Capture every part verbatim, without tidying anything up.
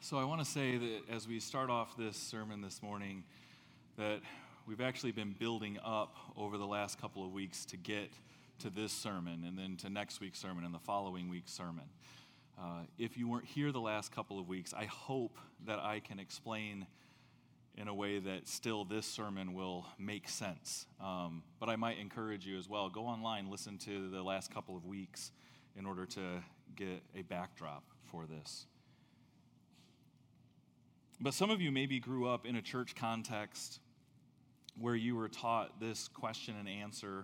So I want to say that as we start off this sermon this morning, that we've actually been building up over the last couple of weeks to get to this sermon and then to next week's sermon and the following week's sermon. Uh, if you weren't here the last couple of weeks, I hope that I can explain in a way that still this sermon will make sense. Um, but I might encourage you as well, go online, listen to the last couple of weeks in order to get a backdrop for this. But some of you maybe grew up in a church context where you were taught this question and answer: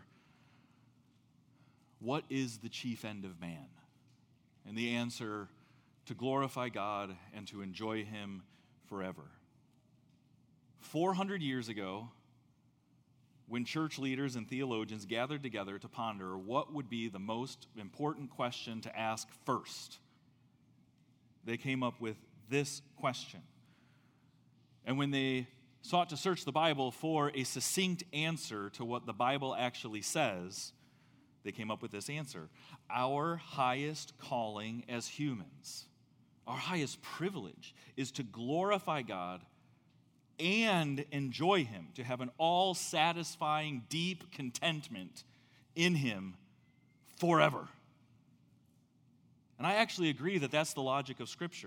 what is the chief end of man? And the answer, to glorify God and to enjoy Him forever. four hundred years ago, when church leaders and theologians gathered together to ponder what would be the most important question to ask first, they came up with this question. And when they sought to search the Bible for a succinct answer to what the Bible actually says, they came up with this answer: our highest calling as humans, our highest privilege, is to glorify God and enjoy Him, to have an all-satisfying, deep contentment in Him forever. And I actually agree that that's the logic of Scripture,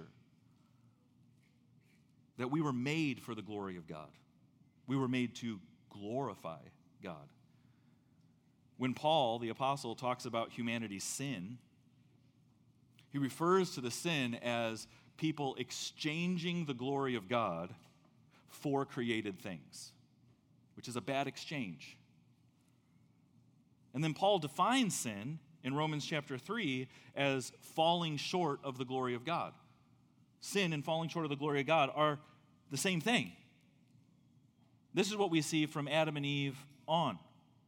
that we were made for the glory of God. We were made to glorify God. When Paul, the apostle, talks about humanity's sin, he refers to the sin as people exchanging the glory of God for created things, which is a bad exchange. And then Paul defines sin in Romans chapter three as falling short of the glory of God. Sin and falling short of the glory of God are the same thing. This is what we see from Adam and Eve on.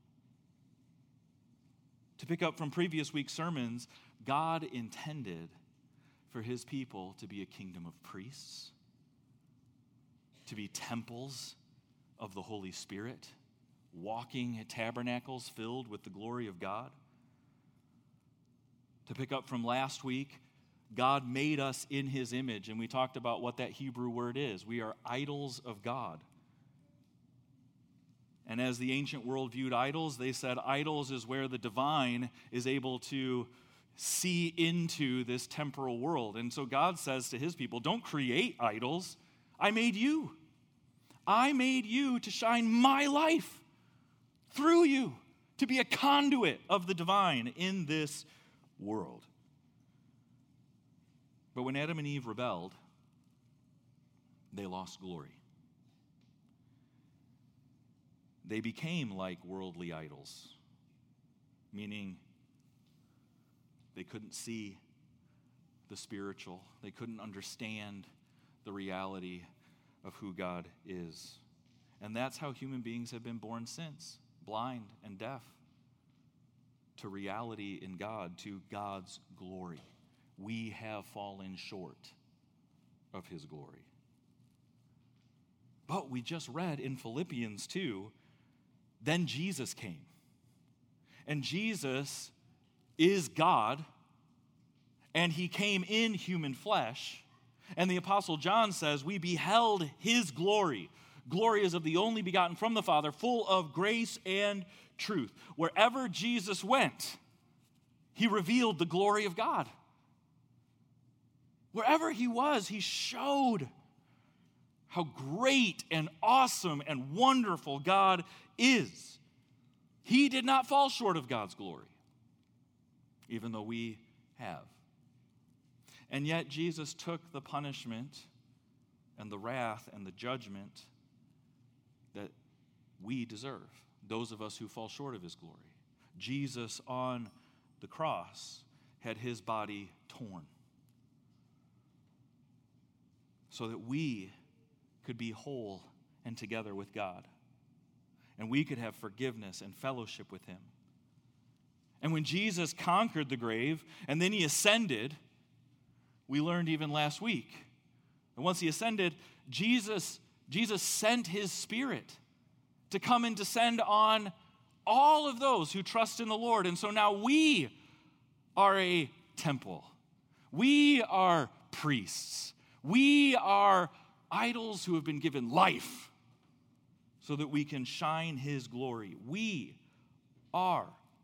To pick up from previous week's sermons, God intended for His people to be a kingdom of priests, to be temples of the Holy Spirit, walking tabernacles filled with the glory of God. To pick up from last week, God made us in His image, and we talked about what that Hebrew word is. We are idols of God. And as the ancient world viewed idols, they said idols is where the divine is able to see into this temporal world. And so God says to His people, don't create idols. I made you. I made you to shine my life through you, to be a conduit of the divine in this world. But when Adam and Eve rebelled, they lost glory. They became like worldly idols, meaning they couldn't see the spiritual. They couldn't understand the reality of who God is. And that's how human beings have been born since, blind and deaf to reality in God, to God's glory. We have fallen short of His glory. But we just read in Philippians two, then Jesus came. And Jesus is God, and He came in human flesh. And the Apostle John says, we beheld His glory. Glory is of the only begotten from the Father, full of grace and truth. Wherever Jesus went, He revealed the glory of God. Wherever He was, He showed how great and awesome and wonderful God is. He did not fall short of God's glory, even though we have. And yet Jesus took the punishment and the wrath and the judgment that we deserve, those of us who fall short of His glory. Jesus on the cross had His body torn so that we could be whole and together with God, and we could have forgiveness and fellowship with Him. And when Jesus conquered the grave and then He ascended, we learned even last week, and once He ascended, Jesus, Jesus sent His Spirit to come and descend on all of those who trust in the Lord. And so now we are a temple. We are priests. We are idols who have been given life so that we can shine his glory. We are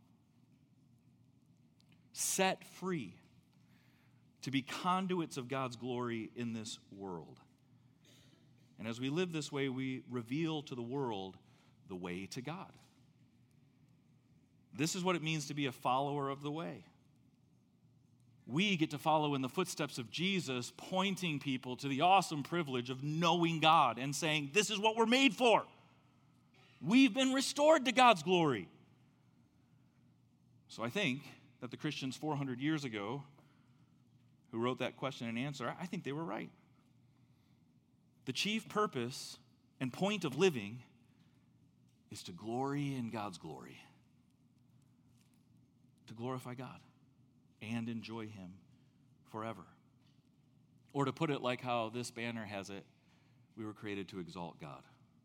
set free to be conduits of God's glory in this world. And as we live this way, we reveal to the world the way to God. This is what it means to be a follower of the way. We get to follow in the footsteps of Jesus, pointing people to the awesome privilege of knowing God and saying, this is what we're made for. We've been restored to God's glory. So I think that the Christians four hundred years ago who wrote that question and answer, I think they were right. The chief purpose and point of living is to glory in God's glory, to glorify God and enjoy him forever. Or to put it like how this banner has it, we were created to exalt God.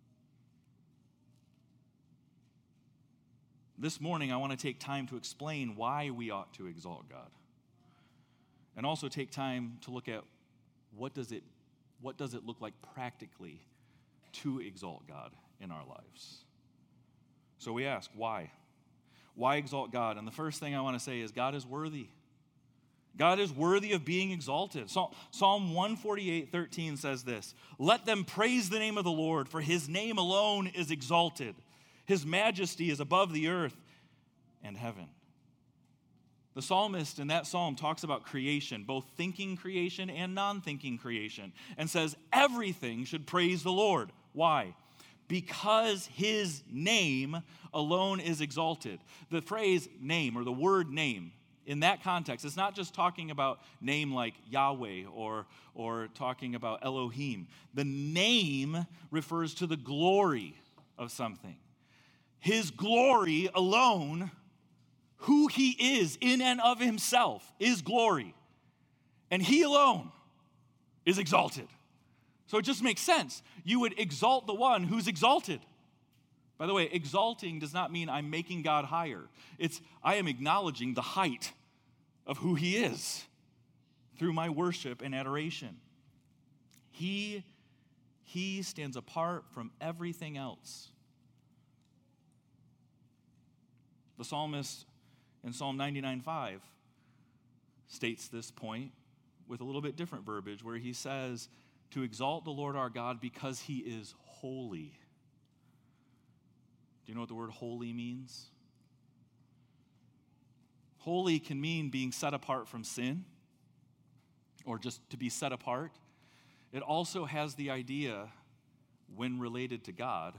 This morning, I want to take time to explain why we ought to exalt God. And also take time to look at what does it, what does it look like practically to exalt God in our lives. So we ask, why? Why exalt God? And the first thing I want to say is God is worthy. God is worthy of being exalted. Psalm one forty-eight, thirteen says this, let them praise the name of the Lord, for his name alone is exalted. His majesty is above the earth and heaven. The psalmist in that psalm talks about creation, both thinking creation and non-thinking creation, and says everything should praise the Lord. Why? Because his name alone is exalted. The phrase name, or the word name, in that context, it's not just talking about name like Yahweh or, or talking about Elohim. The name refers to the glory of something. His glory alone, who he is in and of himself, is glory. And he alone is exalted. So it just makes sense. You would exalt the one who's exalted. By the way, exalting does not mean I'm making God higher. It's I am acknowledging the height of who he is through my worship and adoration. He, he stands apart from everything else. The psalmist in Psalm ninety-nine five states this point with a little bit different verbiage, where he says, to exalt the Lord our God because he is holy. Do you know what the word holy means? Holy can mean being set apart from sin, or just to be set apart. It also has the idea, when related to God,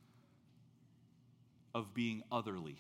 of being otherly.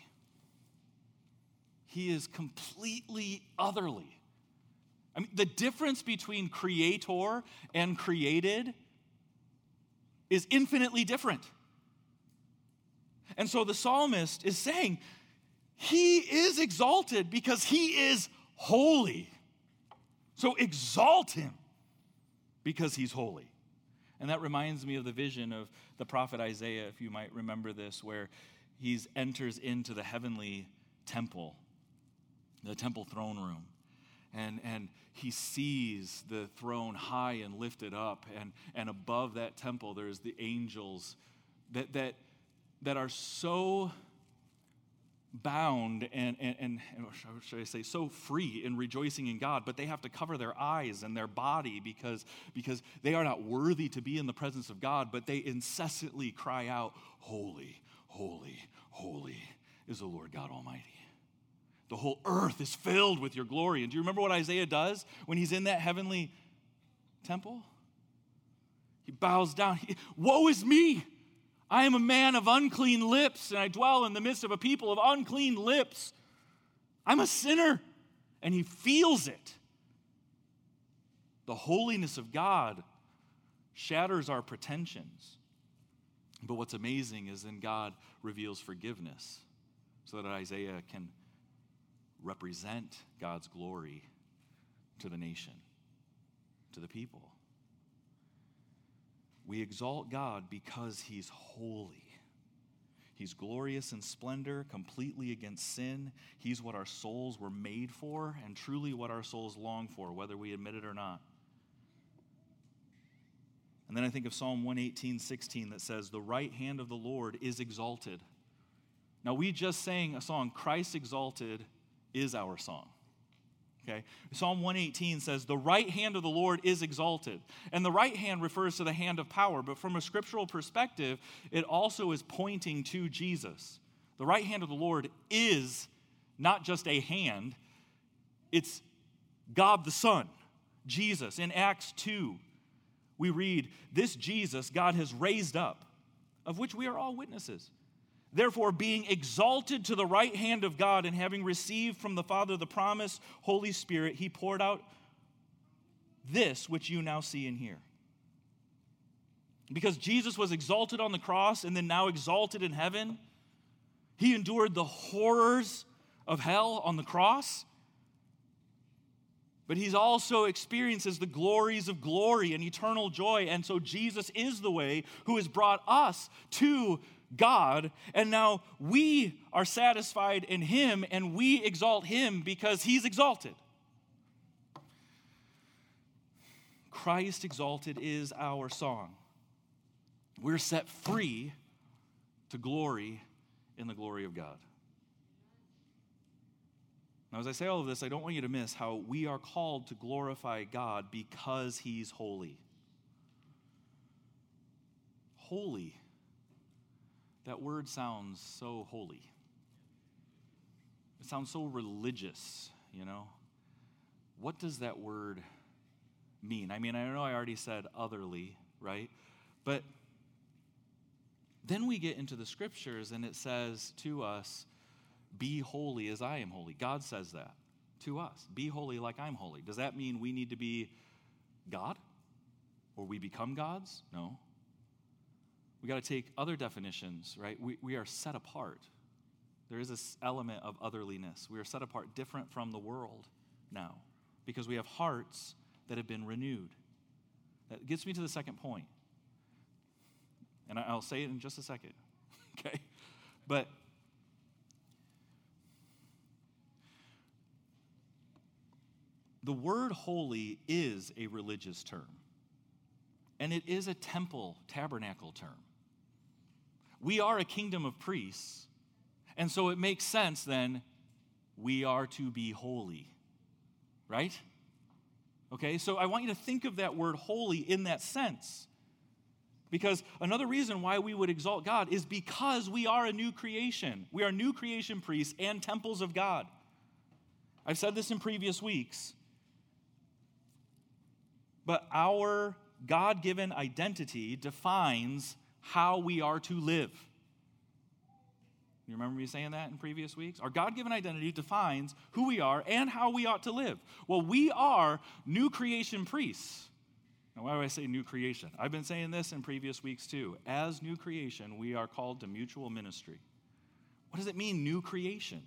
He is completely otherly. I mean, the difference between creator and created is infinitely different. And so the psalmist is saying, he is exalted because he is holy. So exalt him because he's holy. And that reminds me of the vision of the prophet Isaiah, if you might remember this, where he enters into the heavenly temple, the temple throne room. And, and he sees the throne high and lifted up, and, and above that temple there's the angels that, that, that are so bound and, and, and, and should I say, so free in rejoicing in God, but they have to cover their eyes and their body because, because they are not worthy to be in the presence of God, but they incessantly cry out, holy, holy, holy is the Lord God Almighty. The whole earth is filled with your glory. And do you remember what Isaiah does when he's in that heavenly temple? He bows down. He, Woe is me! I am a man of unclean lips, and I dwell in the midst of a people of unclean lips. I'm a sinner. And he feels it. The holiness of God shatters our pretensions. But what's amazing is then God reveals forgiveness so that Isaiah can represent God's glory to the nation, to the people. We exalt God because he's holy. He's glorious in splendor, completely against sin. He's what our souls were made for, and truly what our souls long for, whether we admit it or not. And then I think of Psalm one eighteen, sixteen that says, the right hand of the Lord is exalted. Now, we just sang a song, Christ Exalted is our song. Okay? Psalm one eighteen says, the right hand of the Lord is exalted. And the right hand refers to the hand of power, but from a scriptural perspective, it also is pointing to Jesus. The right hand of the Lord is not just a hand, it's God the Son, Jesus. In Acts two, we read, this Jesus God has raised up, of which we are all witnesses. Therefore, being exalted to the right hand of God and having received from the Father the promised Holy Spirit, he poured out this which you now see and hear. Because Jesus was exalted on the cross and then now exalted in heaven, he endured the horrors of hell on the cross, but he also experiences the glories of glory and eternal joy. And so Jesus is the way who has brought us to God, and now we are satisfied in him and we exalt him because he's exalted. Christ exalted is our song. We're set free to glory in the glory of God. Now, as I say all of this, I don't want you to miss how we are called to glorify God because he's holy. Holy. That word sounds so holy. It sounds so religious, you know. What does that word mean? I mean, I know I already said otherly, right? But then we get into the scriptures and it says to us, be holy as I am holy. God says that to us. Be holy like I'm holy. Does that mean we need to be God? Or we become gods? No. We got to take other definitions, right? We, we are set apart. There is this element of otherliness. We are set apart, different from the world now, because we have hearts that have been renewed. That gets me to the second point. And I'll say it in just a second, okay? But the word holy is a religious term, and it is a temple, tabernacle term. We are a kingdom of priests, and so it makes sense then we are to be holy, right? Okay, so I want you to think of that word holy in that sense, because another reason why we would exalt God is because we are a new creation. We are new creation priests and temples of God. I've said this in previous weeks, but our God-given identity defines how we are to live. You remember me saying that in previous weeks? Our God-given identity defines who we are and how we ought to live. Well, we are new creation priests. Now, why do I say new creation? I've been saying this in previous weeks too. As new creation, we are called to mutual ministry. What does it mean, new creation?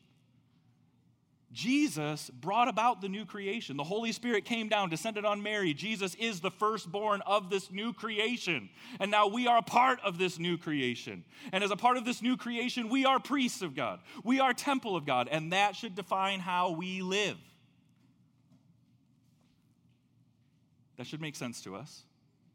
Jesus brought about the new creation. The Holy Spirit came down, descended on Mary. Jesus is the firstborn of this new creation. And now we are a part of this new creation. And as a part of this new creation, we are priests of God. We are temple of God. And that should define how we live. That should make sense to us.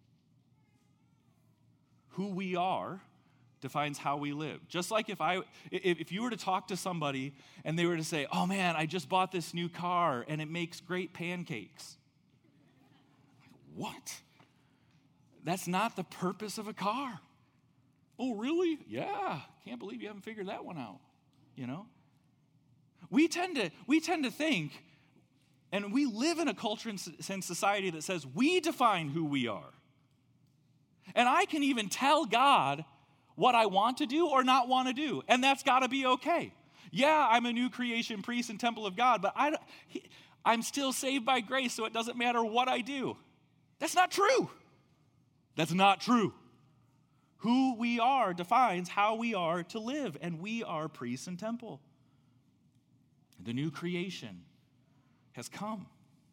Who we are defines how we live. Just like if I, if you were to talk to somebody and they were to say, oh man, I just bought this new car and it makes great pancakes. What? That's not the purpose of a car. Oh, really? Yeah. Can't believe you haven't figured that one out. You know? We tend to, we tend to think, and we live in a culture and society that says we define who we are. And I can even tell God what I want to do or not want to do, and that's got to be okay. Yeah, I'm a new creation priest and temple of God, but I, he, I'm still saved by grace, so it doesn't matter what I do. That's not true. That's not true. Who we are defines how we are to live, and we are priests and temple. The new creation has come.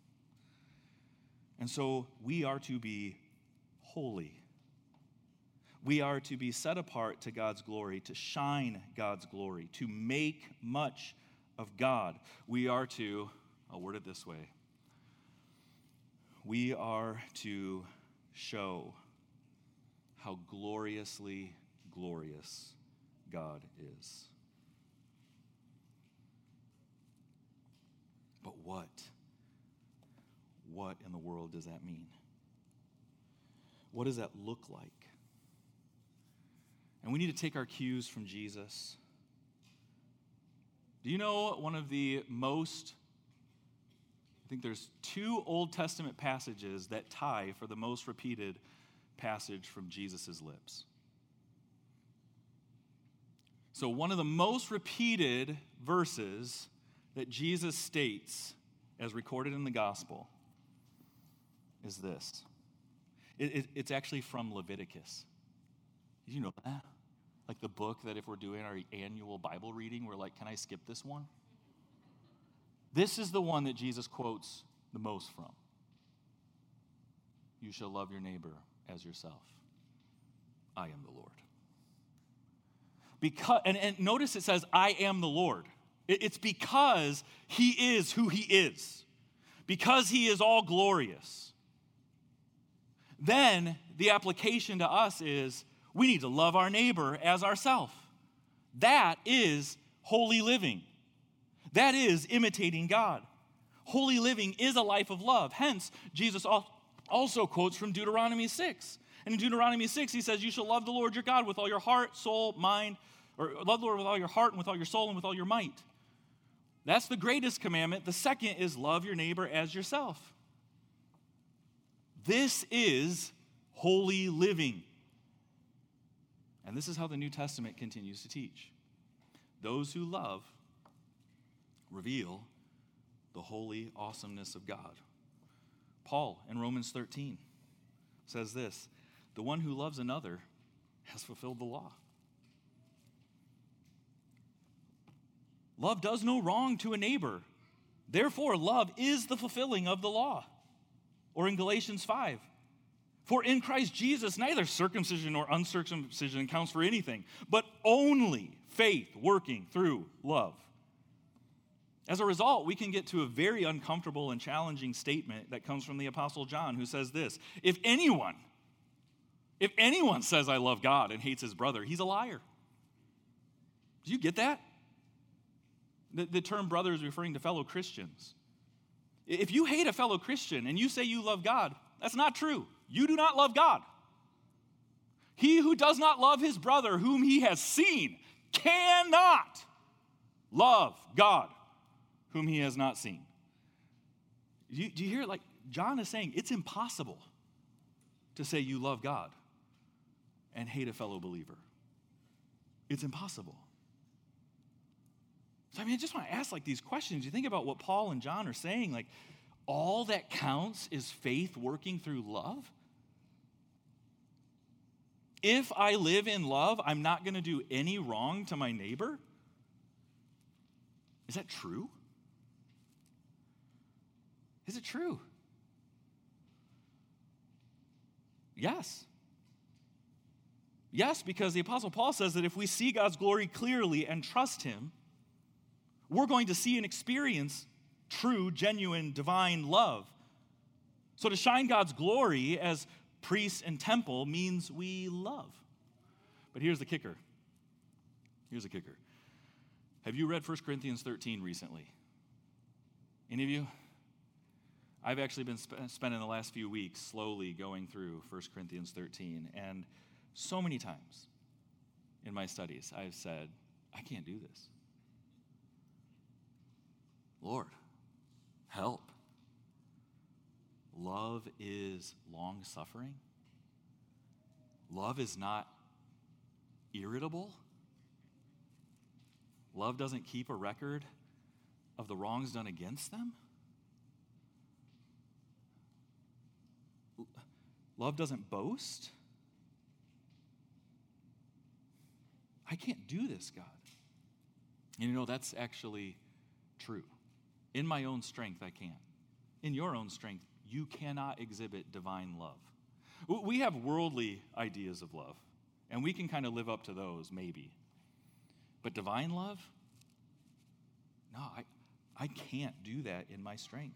And so we are to be holy. We are to be set apart to God's glory, to shine God's glory, to make much of God. We are to, I'll word it this way, we are to show how gloriously glorious God is. But what? What in the world does that mean? What does that look like? And we need to take our cues from Jesus. Do you know one of the most, I think there's two Old Testament passages that tie for the most repeated passage from Jesus' lips? So one of the most repeated verses that Jesus states, as recorded in the gospel, is this. It, it, it's actually from Leviticus. Did you know that? Like the book that if we're doing our annual Bible reading, we're like, can I skip this one? This is the one that Jesus quotes the most from. You shall love your neighbor as yourself. I am the Lord. Because, and, and notice it says, I am the Lord. It, it's because he is who he is. Because he is all glorious. Then the application to us is, we need to love our neighbor as ourselves. That is holy living. That is imitating God. Holy living is a life of love. Hence, Jesus also quotes from Deuteronomy six. And in Deuteronomy six, he says, you shall love the Lord your God with all your heart, soul, mind, or love the Lord with all your heart and with all your soul and with all your might. That's the greatest commandment. The second is love your neighbor as yourself. This is holy living. And this is how the New Testament continues to teach. Those who love reveal the holy awesomeness of God. Paul in Romans thirteen says this, the one who loves another has fulfilled the law. Love does no wrong to a neighbor. Therefore, love is the fulfilling of the law. Or in Galatians five, for in Christ Jesus, neither circumcision nor uncircumcision counts for anything, but only faith working through love. As a result, we can get to a very uncomfortable and challenging statement that comes from the Apostle John, who says this, if anyone, if anyone says I love God and hates his brother, he's a liar. Do you get that? The, the term brother is referring to fellow Christians. If you hate a fellow Christian and you say you love God, that's not true. You do not love God. He who does not love his brother whom he has seen cannot love God whom he has not seen. Do you, do you hear it? Like John is saying, it's impossible to say you love God and hate a fellow believer. It's impossible. So I mean, I just want to ask like these questions. You think about what Paul and John are saying, like all that counts is faith working through love. If I live in love, I'm not going to do any wrong to my neighbor. Is that true? Is it true? Yes. Yes, because the Apostle Paul says that if we see God's glory clearly and trust him, we're going to see and experience true, genuine, divine love. So to shine God's glory as priest and temple means we love. But here's the kicker. Here's the kicker. Have you read First Corinthians thirteen recently? Any of you? I've actually been sp- spending the last few weeks slowly going through First Corinthians thirteen, and so many times in my studies I've said, I can't do this. Lord, help. Love is long-suffering. Love is not irritable. Love doesn't keep a record of the wrongs done against them. Love doesn't boast. I can't do this, God. And you know, that's actually true. In my own strength, I can't. In your own strength, you cannot exhibit divine love. We have worldly ideas of love, and we can kind of live up to those, maybe. But divine love? No, I, I can't do that in my strength.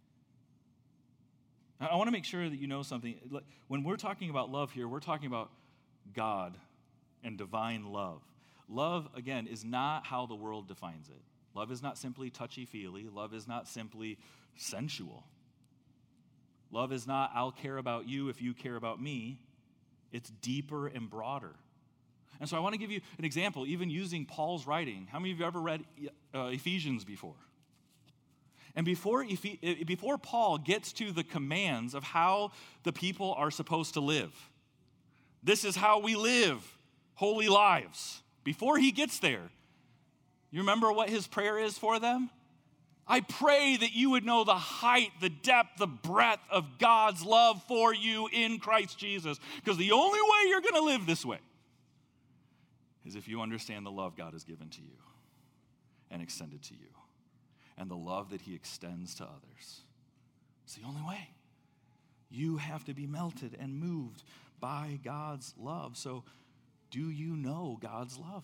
I want to make sure that you know something. When we're talking about love here, we're talking about God and divine love. Love, again, is not how the world defines it. Love is not simply touchy-feely. Love is not simply sensual. Love is not, I'll care about you if you care about me. It's deeper and broader. And so I want to give you an example, even using Paul's writing. How many of you have ever read uh, Ephesians before? And before, Eph- before Paul gets to the commands of how the people are supposed to live, this is how we live holy lives. Before he gets there, you remember what his prayer is for them? I pray that you would know the height, the depth, the breadth of God's love for you in Christ Jesus. Because the only way you're going to live this way is if you understand the love God has given to you and extended to you, and the love that he extends to others. It's the only way. You have to be melted and moved by God's love. So, do you know God's love?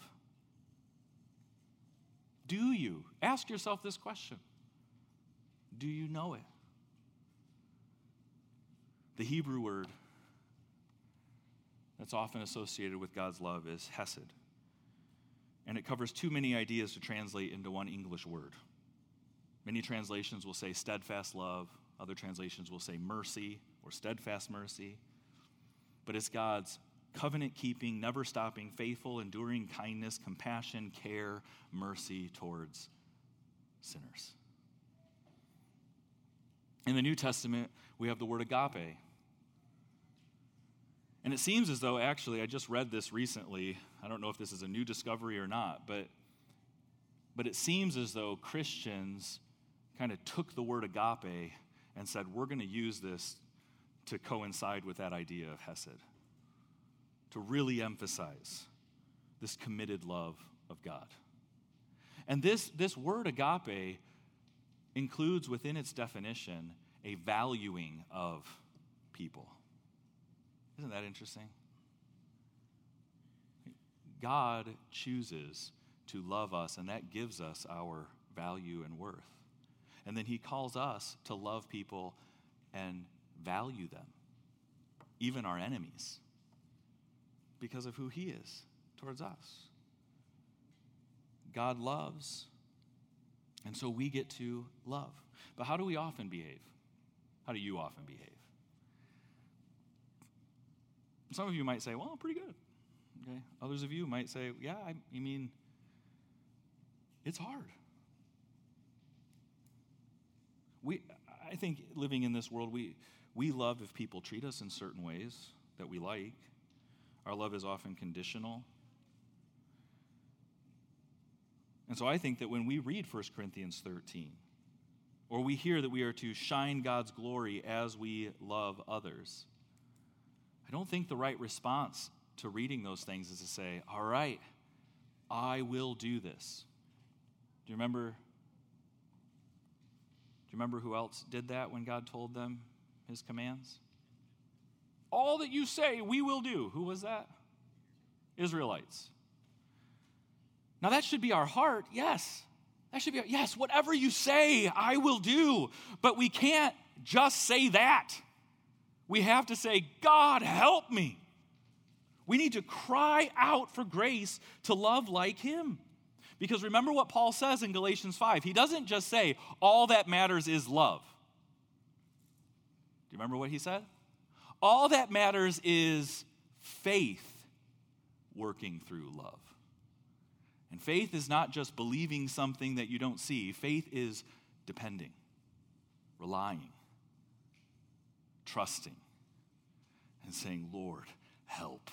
Do you? Ask yourself this question. Do you know it? The Hebrew word that's often associated with God's love is hesed. And it covers too many ideas to translate into one English word. Many translations will say steadfast love. Other translations will say mercy or steadfast mercy. But it's God's covenant-keeping, never-stopping, faithful, enduring kindness, compassion, care, mercy towards sinners. In the New Testament, we have the word agape. And it seems as though, actually, I just read this recently. I don't know if this is a new discovery or not, but, but it seems as though Christians kind of took the word agape and said, we're going to use this to coincide with that idea of hesed, to really emphasize this committed love of God. And this, this word agape includes within its definition a valuing of people. Isn't that interesting? God chooses to love us, and that gives us our value and worth. And then he calls us to love people and value them, even our enemies, because of who he is towards us. God loves, and so we get to love. But how do we often behave? How do you often behave? Some of you might say, well, pretty good. Okay. Others of you might say, yeah, I, I mean, it's hard. We, I think living in this world, we, we love if people treat us in certain ways that we like. Our love is often conditional. And so I think that when we read First Corinthians thirteen, or we hear that we are to shine God's glory as we love others, I don't think the right response to reading those things is to say, all right, I will do this. Do you remember, do you remember who else did that when God told them his commands? All that you say, we will do. Who was that? Israelites. Now that should be our heart, yes. That should be, our, yes, whatever you say, I will do. But we can't just say that. We have to say, God, help me. We need to cry out for grace to love like him. Because remember what Paul says in Galatians five. He doesn't just say, all that matters is love. Do you remember what he said? All that matters is faith working through love. And faith is not just believing something that you don't see. Faith is depending, relying, trusting, and saying, Lord, help.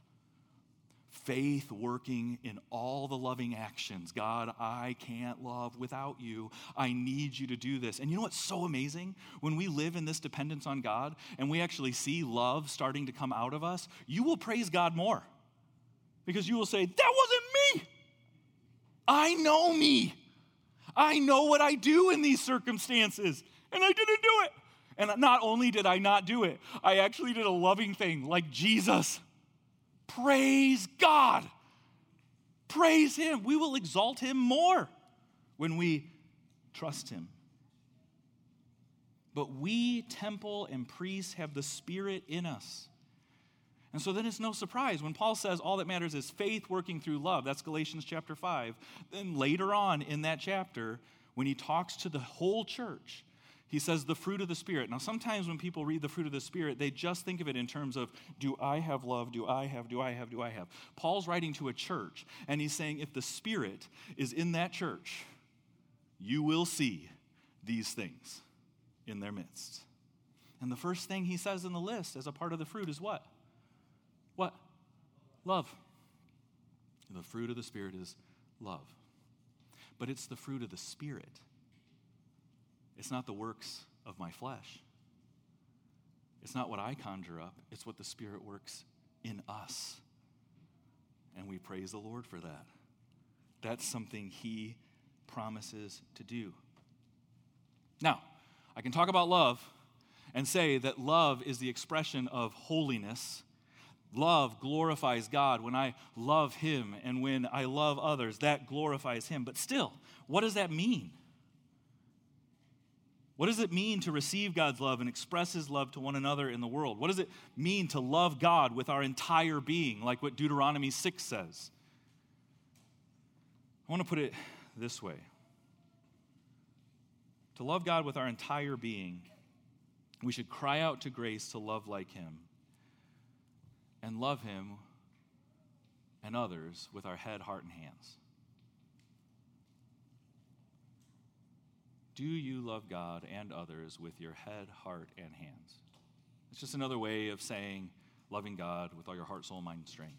Faith working in all the loving actions. God, I can't love without you. I need you to do this. And you know what's so amazing? When we live in this dependence on God and we actually see love starting to come out of us, you will praise God more. Because you will say, that wasn't me. I know me. I know what I do in these circumstances. And I didn't do it. And not only did I not do it, I actually did a loving thing like Jesus. Praise God. Praise him. We will exalt him more when we trust him. But we, temple and priests, have the Spirit in us. And so then it's no surprise when Paul says all that matters is faith working through love. That's Galatians chapter five. Then later on in that chapter, when he talks to the whole church, he says the fruit of the Spirit. Now, sometimes when people read the fruit of the Spirit, they just think of it in terms of, do I have love? Do I have, do I have, do I have? Paul's writing to a church, and he's saying if the Spirit is in that church, you will see these things in their midst. And the first thing he says in the list as a part of the fruit is what? What? Love. The fruit of the Spirit is love. But it's the fruit of the Spirit. It's not the works of my flesh. It's not what I conjure up. It's what the Spirit works in us. And we praise the Lord for that. That's something he promises to do. Now, I can talk about love and say that love is the expression of holiness. Love glorifies God. When I love him and when I love others, that glorifies him. But still, what does that mean? What does it mean to receive God's love and express his love to one another in the world? What does it mean to love God with our entire being, like what Deuteronomy six says? I want to put it this way. To love God with our entire being, we should cry out to grace to love like him and love him and others with our head, heart, and hands. Do you love God and others with your head, heart, and hands? It's just another way of saying loving God with all your heart, soul, mind, and strength.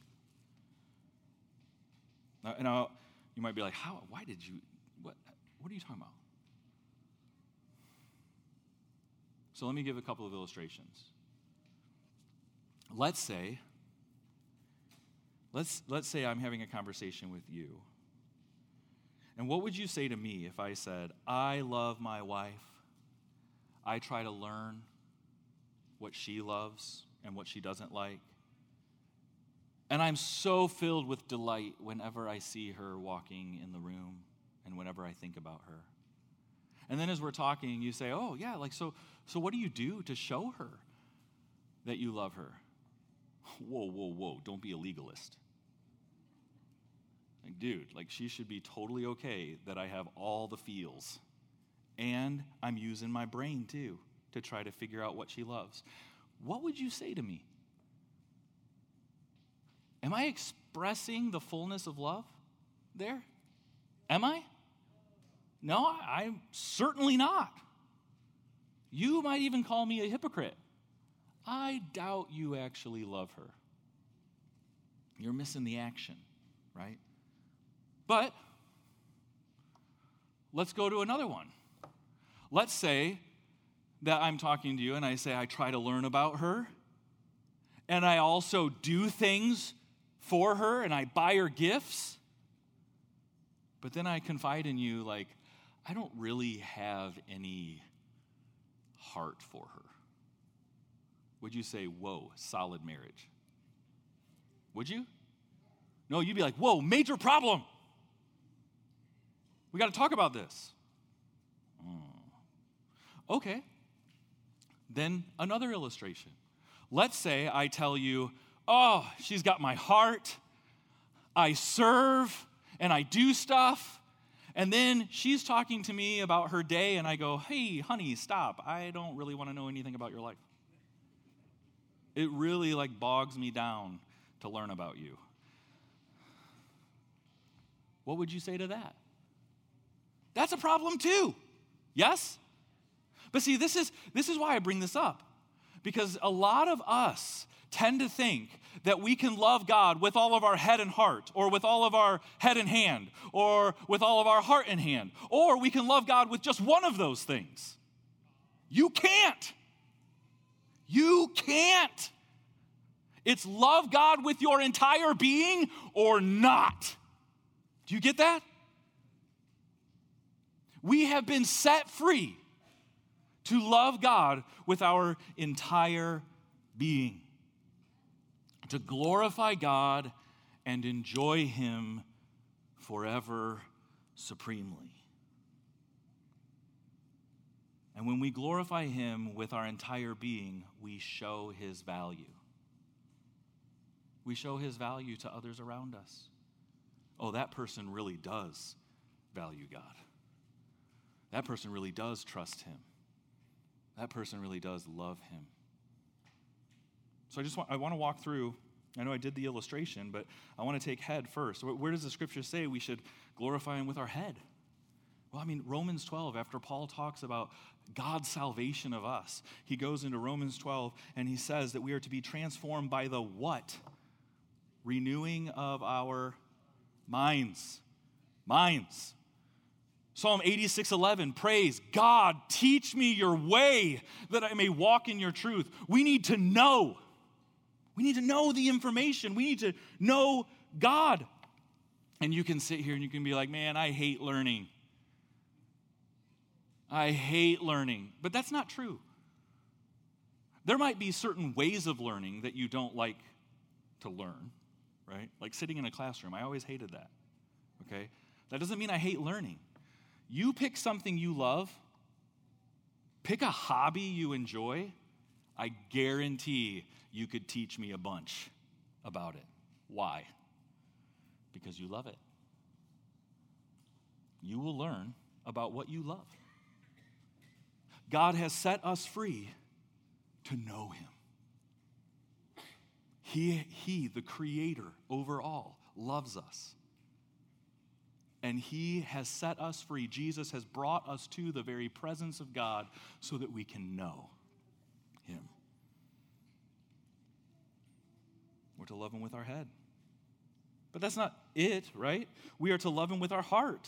Now, now you might be like, how? Why did you, what, what are you talking about? So let me give a couple of illustrations. Let's say, let's, let's say I'm having a conversation with you. And what would you say to me if I said, I love my wife, I try to learn what she loves and what she doesn't like, and I'm so filled with delight whenever I see her walking in the room and whenever I think about her. And then as we're talking, you say, oh, yeah, like, so, so what do you do to show her that you love her? Whoa, whoa, whoa, don't be a legalist. Like, dude, like, she should be totally okay that I have all the feels. And I'm using my brain, too, to try to figure out what she loves. What would you say to me? Am I expressing the fullness of love there? Am I? No, I'm certainly not. You might even call me a hypocrite. I doubt you actually love her. You're missing the action, right? But let's go to another one. Let's say that I'm talking to you and I say I try to learn about her, and I also do things for her and I buy her gifts, but then I confide in you like, I don't really have any heart for her. Would you say, whoa, solid marriage? Would you? No, you'd be like, whoa, major problem. We got to talk about this. Oh. Okay. Then another illustration. Let's say I tell you, oh, she's got my heart. I serve and I do stuff. And then she's talking to me about her day, and I go, hey, honey, stop. I don't really want to know anything about your life. It really, like, bogs me down to learn about you. What would you say to that? That's a problem, too. Yes? But see, this is, this is why I bring this up. Because a lot of us tend to think that we can love God with all of our head and heart, or with all of our head and hand, or with all of our heart and hand, or we can love God with just one of those things. You can't. You can't. It's love God with your entire being or not. Do you get that? We have been set free to love God with our entire being, to glorify God and enjoy him forever supremely. And when we glorify him with our entire being, we show his value. we show his value to others around us. Oh, that person really does value God. That person really does trust him. That person really does love him. So I just want, I want to walk through, I know I did the illustration, but I want to take head first. Where does the scripture say we should glorify him with our head? Well, I mean, Romans twelve, after Paul talks about God's salvation of us, he goes into Romans twelve and he says that we are to be transformed by the what? Renewing of our minds. Minds. Psalm eighty-six eleven, praise God, teach me your way that I may walk in your truth. We need to know. We need to know the information. We need to know God. And you can sit here and you can be like, man, I hate learning. I hate learning. But that's not true. There might be certain ways of learning that you don't like to learn, right? Like sitting in a classroom. I always hated that, okay? That doesn't mean I hate learning. You pick something you love, pick a hobby you enjoy, I guarantee you could teach me a bunch about it. Why? Because you love it. You will learn about what you love. God has set us free to know him. He, he, the creator over all, loves us. And he has set us free. Jesus has brought us to the very presence of God so that we can know him. We're to love him with our head. But that's not it, right? We are to love him with our heart.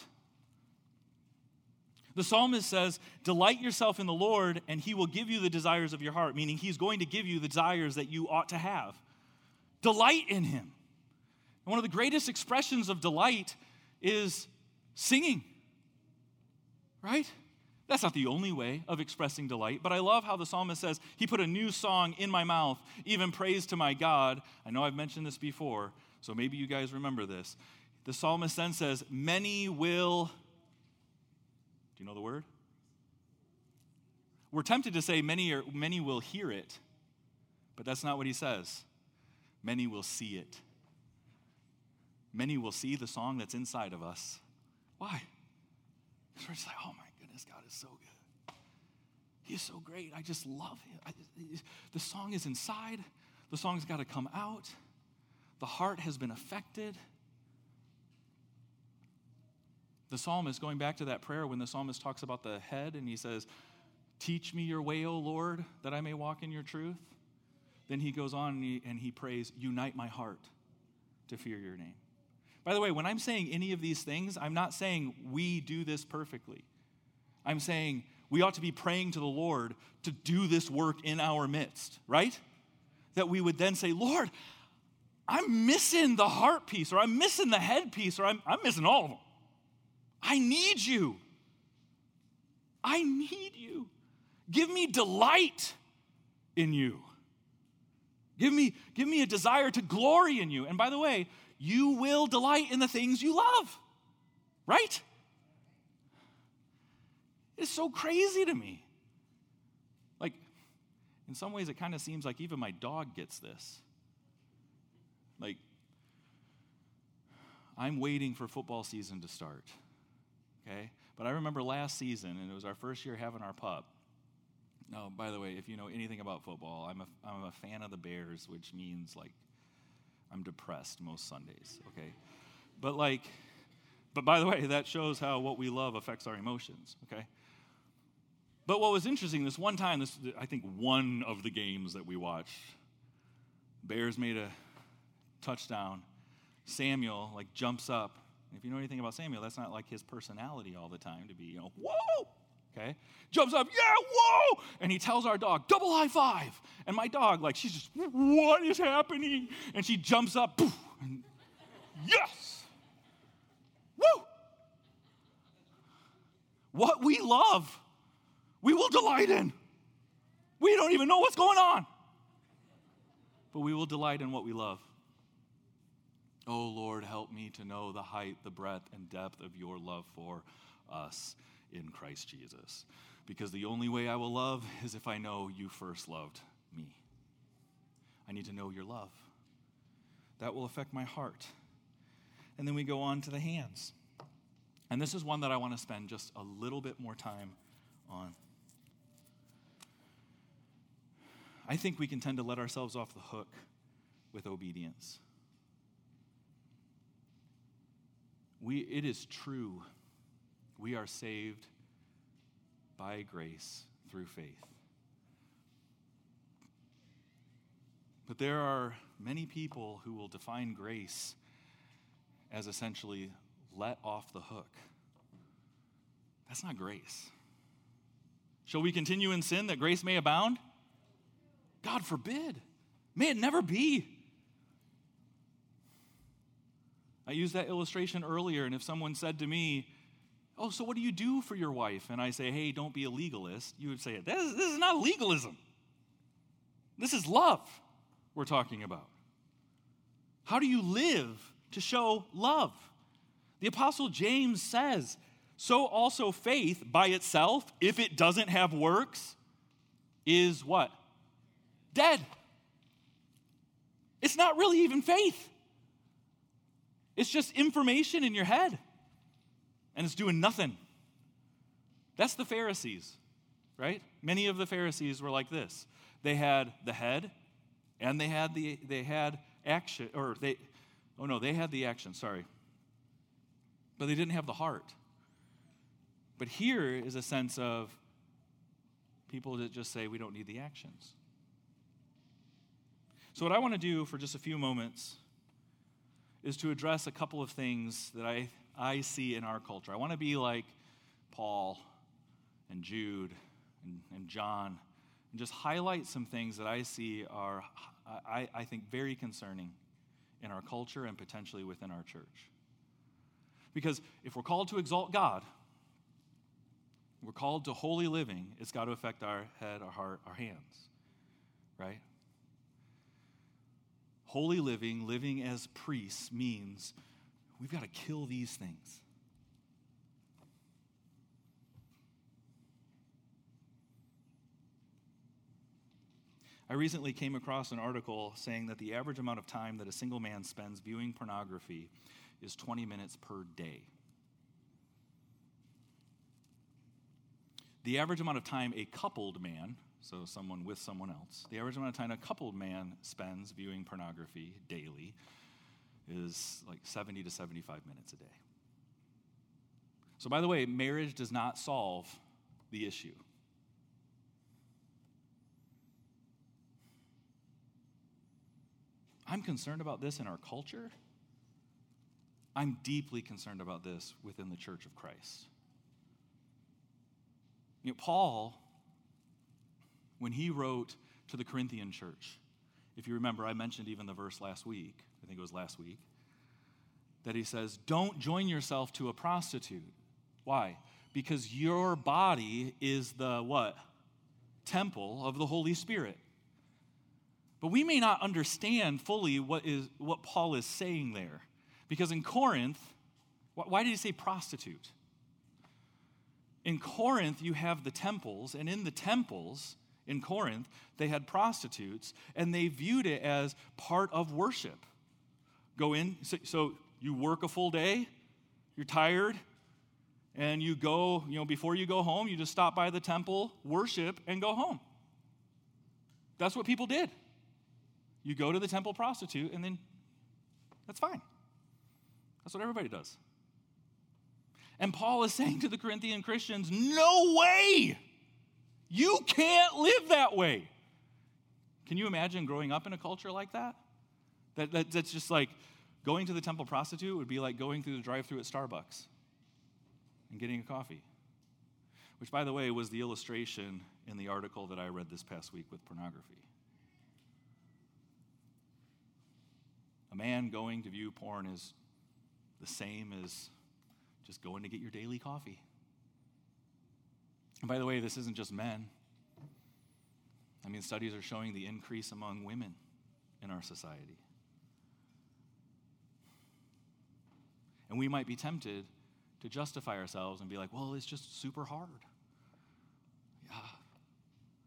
The psalmist says, delight yourself in the Lord, and he will give you the desires of your heart, meaning he's going to give you the desires that you ought to have. Delight in him. And one of the greatest expressions of delight is singing, right? That's not the only way of expressing delight, but I love how the psalmist says, he put a new song in my mouth, even praise to my God. I know I've mentioned this before, so maybe you guys remember this. The psalmist then says, many will, do you know the word? We're tempted to say many, are, many will hear it, but that's not what he says. Many will see it. Many will see the song that's inside of us. Why? Because we're just like, oh my goodness, God is so good. He is so great. I just love him. I, the song is inside. The song's got to come out. The heart has been affected. The psalmist, going back to that prayer when the psalmist talks about the head and he says, teach me your way, O Lord, that I may walk in your truth. Then he goes on and he, and he prays, unite my heart to fear your name. By the way, when I'm saying any of these things, I'm not saying we do this perfectly. I'm saying we ought to be praying to the Lord to do this work in our midst, right? That we would then say, Lord, I'm missing the heart piece, or I'm missing the head piece, or I'm, I'm missing all of them. I need you. I need you. Give me delight in you. Give me, give me a desire to glory in you. And by the way, you will delight in the things you love, right? It's so crazy to me. Like, in some ways, it kind of seems like even my dog gets this. Like, I'm waiting for football season to start, okay? But I remember last season, and it was our first year having our pup. Now, by the way, if you know anything about football, I'm a, I'm a fan of the Bears, which means, like, I'm depressed most Sundays, okay? But, like, but by the way, that shows how what we love affects our emotions, okay? But what was interesting, this one time, this I think one of the games that we watched, Bears made a touchdown. Samuel, like, jumps up. If you know anything about Samuel, that's not like his personality all the time to be, you know, whoa, okay? Jumps up, yeah, whoa! And he tells our dog, double high five. And my dog, like, she's just, what is happening? And she jumps up, poof, and yes! Woo! What we love, we will delight in. We don't even know what's going on. But we will delight in what we love. Oh, Lord, help me to know the height, the breadth, and depth of your love for us in Christ Jesus. Because the only way I will love is if I know you first loved me. I need to know your love. that will affect my heart. And then we go on to the hands. And this is one that I want to spend just a little bit more time on. I think we can tend to let ourselves off the hook with obedience. We, it is true, we are saved by grace through faith. But there are many people who will define grace as essentially let off the hook. That's not grace. Shall we continue in sin that grace may abound? God forbid. May it never be. I used that illustration earlier, and if someone said to me, oh, so what do you do for your wife? And I say, hey, don't be a legalist. You would say, this is, this is not legalism. This is love we're talking about. How do you live to show love? The Apostle James says, so also faith by itself, if it doesn't have works, is what? Dead. It's not really even faith. It's just information in your head, and it's doing nothing. That's the Pharisees, right? Many of the Pharisees were like this. They had the head, and they had the they had action, or they, oh no, they had the action, sorry. But they didn't have the heart. But here is a sense of people that just say we don't need the actions. So what I want to do for just a few moments is to address a couple of things that I, I see in our culture. I want to be like Paul and Jude and, and John and just highlight some things that I see are, I, I think, very concerning in our culture and potentially within our church. Because if we're called to exalt God, we're called to holy living, it's got to affect our head, our heart, our hands, right? Holy living, living as priests, means we've got to kill these things. I recently came across an article saying that the average amount of time that a single man spends viewing pornography is twenty minutes per day. The average amount of time a coupled man, so someone with someone else, the average amount of time a coupled man spends viewing pornography daily is like seventy to seventy-five minutes a day. So by the way, marriage does not solve the issue. I'm concerned about this in our culture. I'm deeply concerned about this within the Church of Christ. You know, Paul, when he wrote to the Corinthian church, if you remember, I mentioned even the verse last week, I think it was last week, that he says, don't join yourself to a prostitute. Why? Because your body is the what? Temple of the Holy Spirit. But we may not understand fully what is what Paul is saying there. Because in Corinth, why did he say prostitute? In Corinth, you have the temples, and in the temples in Corinth, they had prostitutes, and they viewed it as part of worship. Go in, so, so you work a full day, you're tired, and you go, you know, before you go home, you just stop by the temple, worship, and go home. That's what people did. You go to the temple prostitute, and then that's fine. That's what everybody does. And Paul is saying to the Corinthian Christians, no way! You can't live that way. Can you imagine growing up in a culture like that? That, that that's just like going to the temple prostitute would be like going through the drive-thru at Starbucks and getting a coffee. Which, by the way, was the illustration in the article that I read this past week with pornography. A man going to view porn is the same as just going to get your daily coffee. And by the way, this isn't just men. I mean, studies are showing the increase among women in our society. And we might be tempted to justify ourselves and be like, well, it's just super hard. Yeah.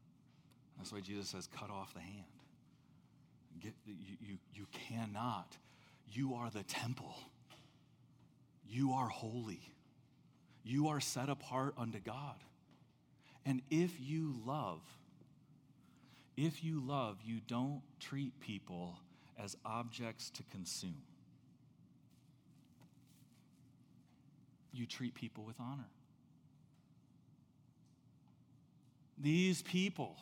That's why Jesus says, cut off the hand. Get, you, you, you cannot You are the temple. You are holy. You are set apart unto God. And if you love, if you love, you don't treat people as objects to consume. You treat people with honor. These people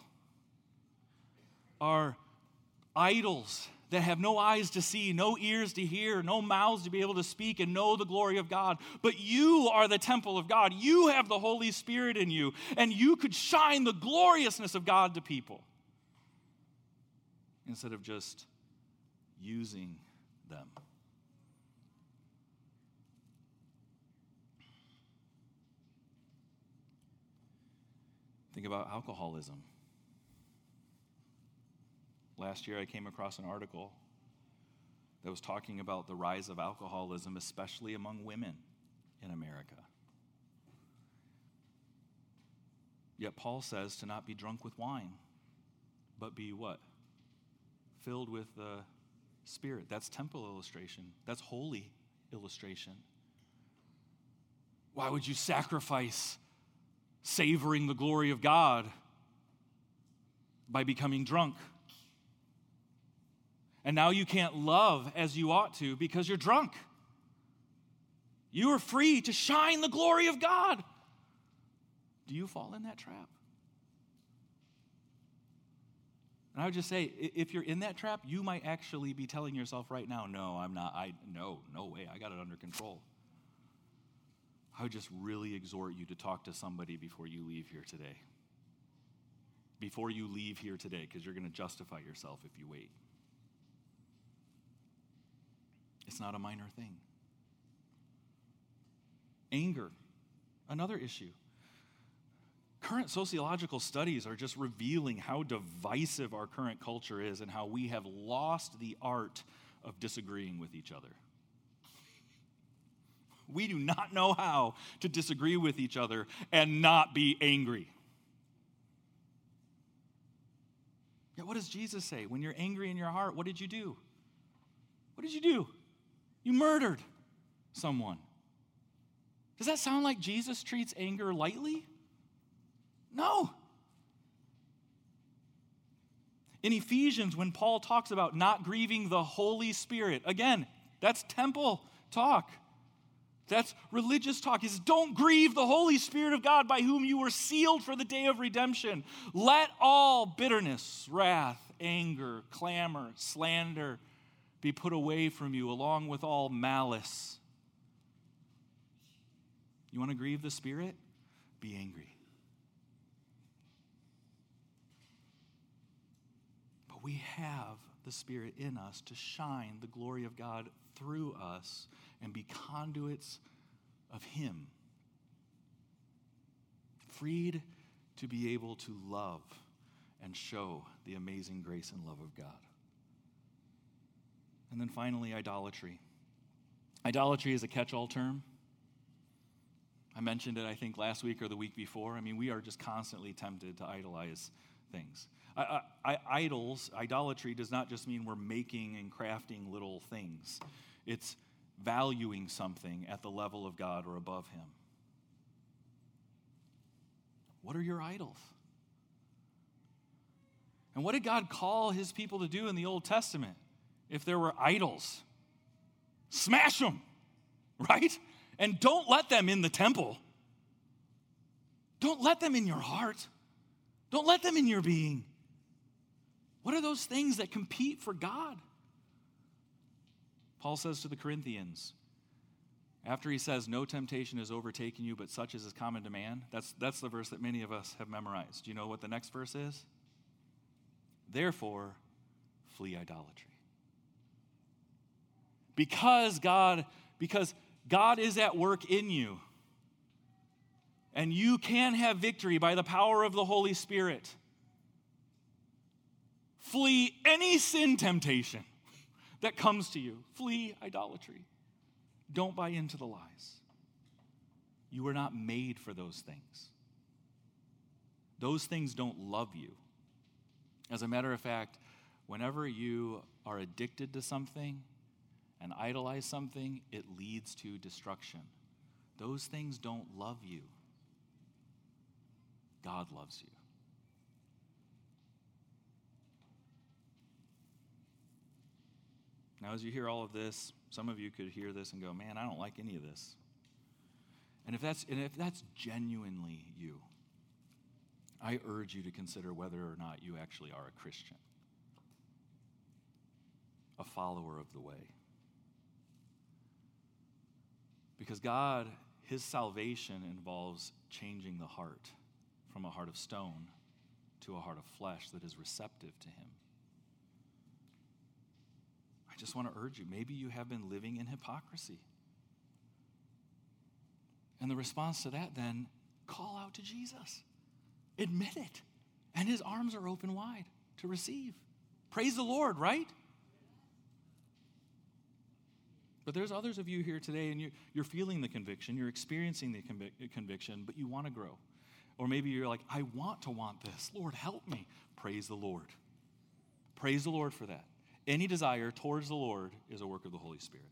are idols that have no eyes to see, no ears to hear, no mouths to be able to speak and know the glory of God. But you are the temple of God. You have the Holy Spirit in you, and you could shine the gloriousness of God to people instead of just using them. Think about alcoholism. Last year I came across an article that was talking about the rise of alcoholism, especially among women in America. Yet Paul says to not be drunk with wine, but be what? Filled with the Spirit. That's temple illustration. That's holy illustration. Why would you sacrifice savoring the glory of God by becoming drunk? And now you can't love as you ought to because you're drunk. You are free to shine the glory of God. Do you fall in that trap? And I would just say, if you're in that trap, you might actually be telling yourself right now, no, I'm not, I, no, no way, I got it under control. I would just really exhort you to talk to somebody before you leave here today. Before you leave here today, because you're going to justify yourself if you wait. It's not a minor thing. Anger, another issue. Current sociological studies are just revealing how divisive our current culture is and how we have lost the art of disagreeing with each other. We do not know how to disagree with each other and not be angry. Yet what does Jesus say? When you're angry in your heart, what did you do? What did you do? You murdered someone. Does that sound like Jesus treats anger lightly? No. In Ephesians, when Paul talks about not grieving the Holy Spirit, again, that's temple talk. That's religious talk. He says, don't grieve the Holy Spirit of God by whom you were sealed for the day of redemption. Let all bitterness, wrath, anger, clamor, slander be put away from you, along with all malice. You want to grieve the Spirit? Be angry. But we have the Spirit in us to shine the glory of God through us and be conduits of Him. Freed to be able to love and show the amazing grace and love of God. And then finally, idolatry. Idolatry is a catch-all term. I mentioned it, I think, last week or the week before. I mean, we are just constantly tempted to idolize things. I, I, idols, idolatry does not just mean we're making and crafting little things. It's valuing something at the level of God or above Him. What are your idols? And what did God call His people to do in the Old Testament? If there were idols, smash them, right? And don't let them in the temple. Don't let them in your heart. Don't let them in your being. What are those things that compete for God? Paul says to the Corinthians, after he says, no temptation has overtaken you, but such as is common to man, that's, that's the verse that many of us have memorized. Do you know what the next verse is? Therefore, flee idolatry. Because God, because God is at work in you, and you can have victory by the power of the Holy Spirit. Flee any sin temptation that comes to you. Flee idolatry. Don't buy into the lies. You were not made for those things. Those things don't love you. As a matter of fact, whenever you are addicted to something, and idolize something, it leads to destruction. Those things don't love you. God loves you. Now, as you hear all of this, some of you could hear this and go, man, I don't like any of this. And if that's, and if that's genuinely you, I urge you to consider whether or not you actually are a Christian, a follower of the way. Because God, his salvation involves changing the heart from a heart of stone to a heart of flesh that is receptive to him. I just want to urge you, maybe you have been living in hypocrisy. And the response to that then, call out to Jesus. Admit it. And his arms are open wide to receive. Praise the Lord, right? But there's others of you here today, and you're, you're feeling the conviction, you're experiencing the convic- conviction, but you want to grow. Or maybe you're like, I want to want this. Lord, help me. Praise the Lord. Praise the Lord for that. Any desire towards the Lord is a work of the Holy Spirit.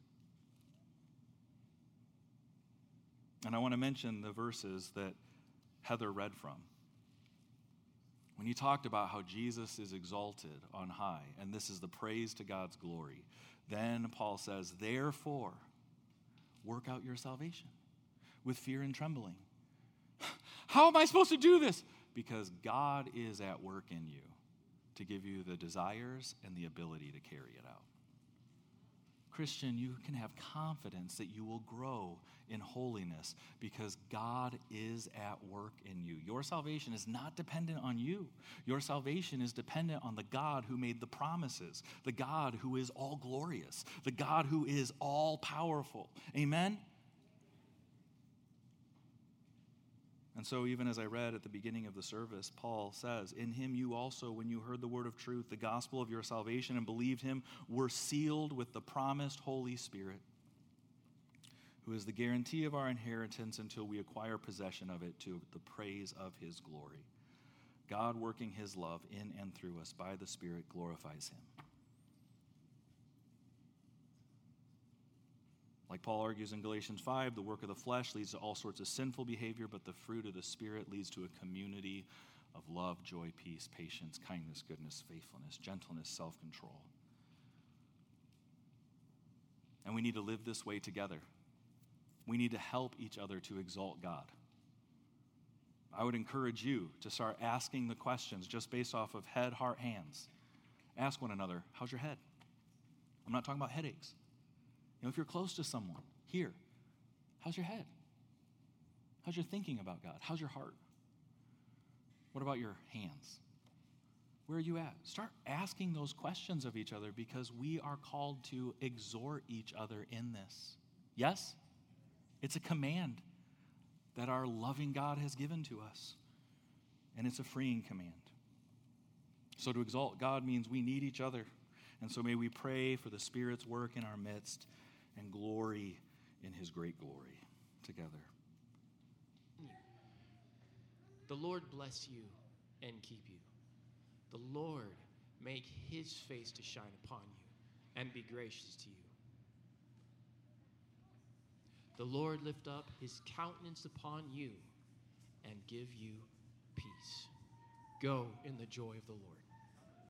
And I want to mention the verses that Heather read from. When you talked about how Jesus is exalted on high, and this is the praise to God's glory, then Paul says, therefore, work out your salvation with fear and trembling. How am I supposed to do this? Because God is at work in you to give you the desires and the ability to carry it out. Christian, you can have confidence that you will grow in holiness because God is at work in you. Your salvation is not dependent on you. Your salvation is dependent on the God who made the promises, the God who is all glorious, the God who is all powerful. Amen? And so even as I read at the beginning of the service, Paul says, in him you also, when you heard the word of truth, the gospel of your salvation, and believed him, were sealed with the promised Holy Spirit, who is the guarantee of our inheritance until we acquire possession of it to the praise of his glory. God working his love in and through us by the Spirit glorifies him. Like Paul argues in Galatians five, the work of the flesh leads to all sorts of sinful behavior, but the fruit of the Spirit leads to a community of love, joy, peace, patience, kindness, goodness, faithfulness, gentleness, self-control. And we need to live this way together. We need to help each other to exalt God. I would encourage you to start asking the questions just based off of head, heart, hands. Ask one another, how's your head? I'm not talking about headaches. You know, if you're close to someone here, how's your head? How's your thinking about God? How's your heart? What about your hands? Where are you at? Start asking those questions of each other because we are called to exhort each other in this. Yes? It's a command that our loving God has given to us, and it's a freeing command. So to exalt God means we need each other, and so may we pray for the Spirit's work in our midst and glory in his great glory together. The Lord bless you and keep you. The Lord make his face to shine upon you and be gracious to you. The Lord lift up his countenance upon you and give you peace. Go in the joy of the Lord.